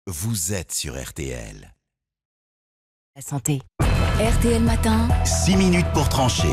Vous êtes sur RTL. La santé. RTL Matin. 6 minutes pour trancher.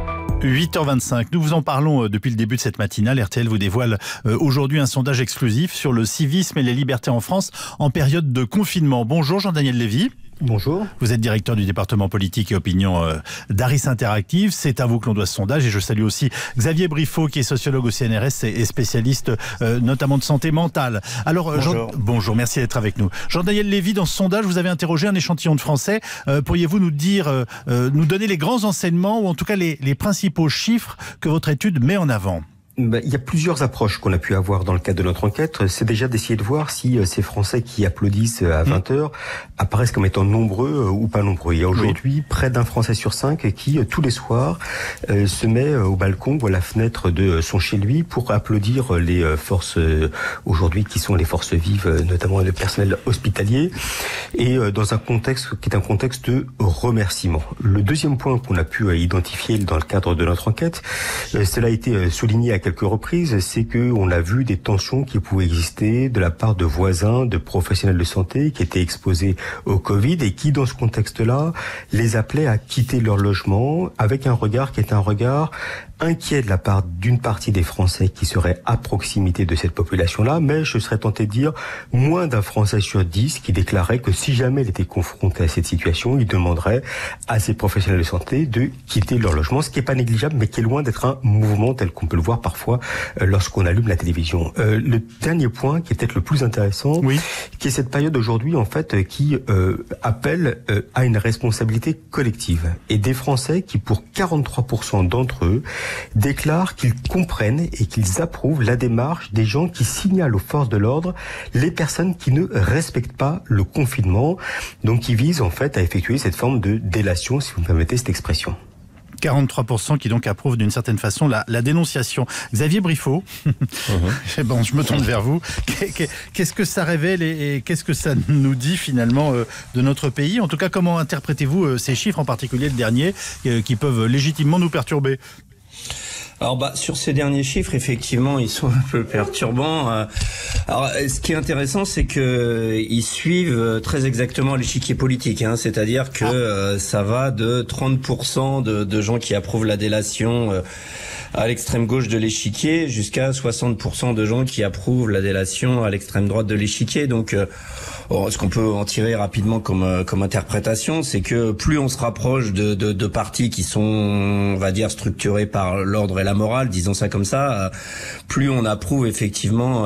8h25, nous vous en parlons depuis le début de cette matinale. RTL vous dévoile aujourd'hui un sondage exclusif sur le civisme et les libertés en France en période de confinement. Bonjour Jean-Daniel Lévy. Bonjour. Vous êtes directeur du département politique et opinion d'Aris Interactive. C'est à vous que l'on doit ce sondage et je salue aussi Xavier Briffaut qui est sociologue au CNRS et spécialiste notamment de santé mentale. Alors, bonjour. Bonjour, merci d'être avec nous. Jean-Daniel Lévy, dans ce sondage, vous avez interrogé un échantillon de Français. Pourriez-vous nous dire, nous donner les grands enseignements ou en tout cas les principaux chiffres que votre étude met en avant ? Il y a plusieurs approches qu'on a pu avoir dans le cadre de notre enquête. C'est déjà d'essayer de voir si ces Français qui applaudissent à 20h apparaissent comme étant nombreux ou pas nombreux. Il y a aujourd'hui près d'un Français sur 5 qui, tous les soirs, se met au balcon ou à la fenêtre de son chez lui pour applaudir les forces, aujourd'hui, qui sont les forces vives, notamment le personnel hospitalier, et dans un contexte qui est un contexte de remerciement. Le deuxième point qu'on a pu identifier dans le cadre de notre enquête, cela a été souligné à quelques reprises, c'est que on a vu des tensions qui pouvaient exister de la part de voisins, de professionnels de santé qui étaient exposés au Covid et qui, dans ce contexte-là, les appelaient à quitter leur logement avec un regard qui est un regard inquiet de la part d'une partie des Français qui seraient à proximité de cette population-là, mais je serais tenté de dire moins d'un Français sur 10 qui déclarait que si jamais il était confronté à cette situation, il demanderait à ces professionnels de santé de quitter leur logement, ce qui n'est pas négligeable, mais qui est loin d'être un mouvement tel qu'on peut le voir parfois lorsqu'on allume la télévision. Le dernier point, qui est peut-être le plus intéressant, qui est cette période aujourd'hui, en fait, qui appelle à une responsabilité collective. Et des Français qui, pour 43% d'entre eux, déclarent qu'ils comprennent et qu'ils approuvent la démarche des gens qui signalent aux forces de l'ordre les personnes qui ne respectent pas le confinement, donc qui visent en fait à effectuer cette forme de délation, si vous me permettez cette expression. 43% qui donc approuvent d'une certaine façon la dénonciation. Xavier Briffaut, bon, je me tourne vers vous. Qu'est-ce que ça révèle et qu'est-ce que ça nous dit finalement de notre pays ? En tout cas, comment interprétez-vous ces chiffres, en particulier le dernier, qui peuvent légitimement nous perturber ? Alors sur ces derniers chiffres, effectivement, ils sont un peu perturbants. Alors ce qui est intéressant, c'est que ils suivent très exactement l'échiquier politique, c'est-à-dire que ça va de 30% de gens qui approuvent la délation à l'extrême gauche de l'échiquier jusqu'à 60% de gens qui approuvent la délation à l'extrême droite de l'échiquier. Donc ce qu'on peut en tirer rapidement comme interprétation, c'est que plus on se rapproche de partis qui sont, on va dire, structurés par l'ordre et la morale, disons ça comme ça, plus on approuve effectivement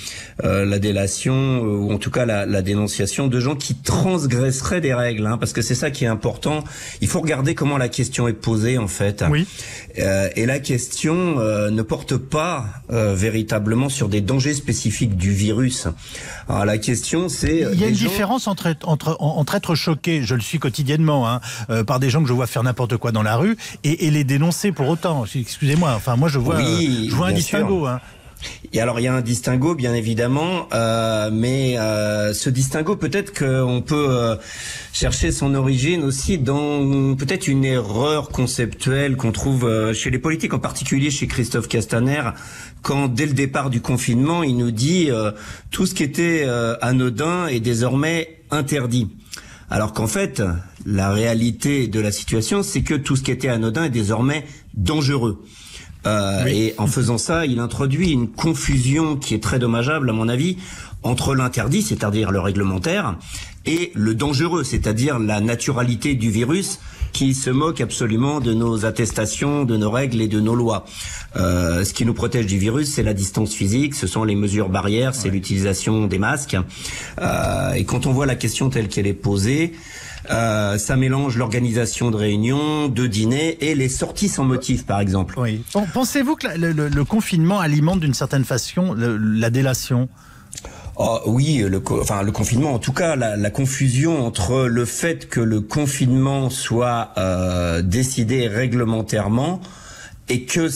la délation ou en tout cas la dénonciation de gens qui transgresseraient des règles, parce que c'est ça qui est important. Il faut regarder comment la question est posée en fait. Oui. Et la question ne porte pas véritablement sur des dangers spécifiques du virus. Alors la question c'est... Il y a une différence entre être choqué, je le suis quotidiennement, par des gens que je vois faire n'importe quoi dans la rue, et les dénoncer pour autant. Excusez-moi, enfin moi je vois un distinguo. Et alors il y a un distinguo bien évidemment, mais ce distinguo peut-être qu'on peut chercher son origine aussi dans peut-être une erreur conceptuelle qu'on trouve chez les politiques, en particulier chez Christophe Castaner, quand dès le départ du confinement il nous dit tout ce qui était anodin est désormais interdit. Alors qu'en fait, la réalité de la situation, c'est que tout ce qui était anodin est désormais dangereux. Et en faisant ça, il introduit une confusion qui est très dommageable à mon avis entre l'interdit, c'est-à-dire le réglementaire, et le dangereux, c'est-à-dire la naturalité du virus qui se moque absolument de nos attestations, de nos règles et de nos lois. Ce qui nous protège du virus, c'est la distance physique, ce sont les mesures barrières, c'est l'utilisation des masques. Et quand on voit la question telle qu'elle est posée, ça mélange l'organisation de réunions, de dîners et les sorties sans motif, par exemple. Oui. Pensez-vous que le confinement alimente d'une certaine façon la délation ? Oui, le confinement, en tout cas, la confusion entre le fait que le confinement soit décidé réglementairement et que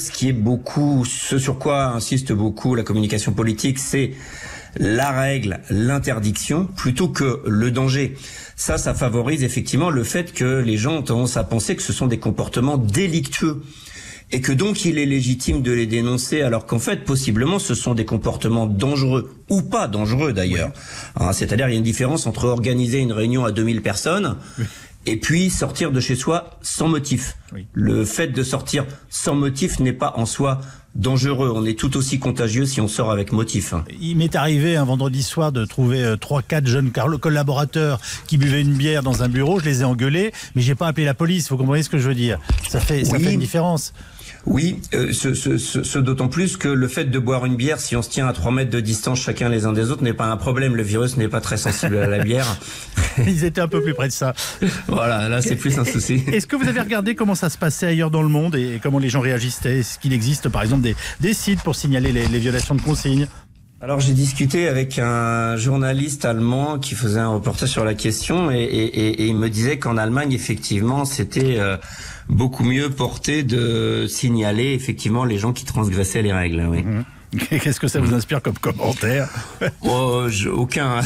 ce sur quoi insiste beaucoup la communication politique, c'est la règle, l'interdiction, plutôt que le danger. Ça favorise effectivement le fait que les gens ont tendance à penser que ce sont des comportements délictueux. et que donc il est légitime de les dénoncer, alors qu'en fait, possiblement, ce sont des comportements dangereux, ou pas dangereux d'ailleurs. Hein, c'est-à-dire, il y a une différence entre organiser une réunion à 2000 personnes et puis sortir de chez soi sans motif. Oui. Le fait de sortir sans motif n'est pas en soi dangereux. On est tout aussi contagieux si on sort avec motif. Il m'est arrivé un vendredi soir de trouver 3-4 jeunes collaborateurs qui buvaient une bière dans un bureau. Je les ai engueulés, mais j'ai pas appelé la police. Vous comprenez ce que je veux dire? Ça fait une différence. Oui, ce d'autant plus que le fait de boire une bière, si on se tient à 3 mètres de distance chacun les uns des autres, n'est pas un problème. Le virus n'est pas très sensible à la bière. Ils étaient un peu plus près de ça. Voilà, là c'est plus un souci. Est-ce que vous avez regardé comment ça se passait ailleurs dans le monde et comment les gens réagissaient? Est-ce qu'il existe par exemple des sites pour signaler les violations de consignes? Alors j'ai discuté avec un journaliste allemand qui faisait un reportage sur la question et il me disait qu'en Allemagne effectivement c'était beaucoup mieux porté de signaler effectivement les gens qui transgressaient les règles. Oui. Qu'est-ce que ça vous inspire comme commentaire? Aucun.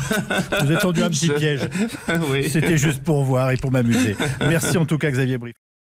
Vous êtes tendu un petit piège. Oui. C'était juste pour voir et pour m'amuser. Merci en tout cas Xavier Briffaut.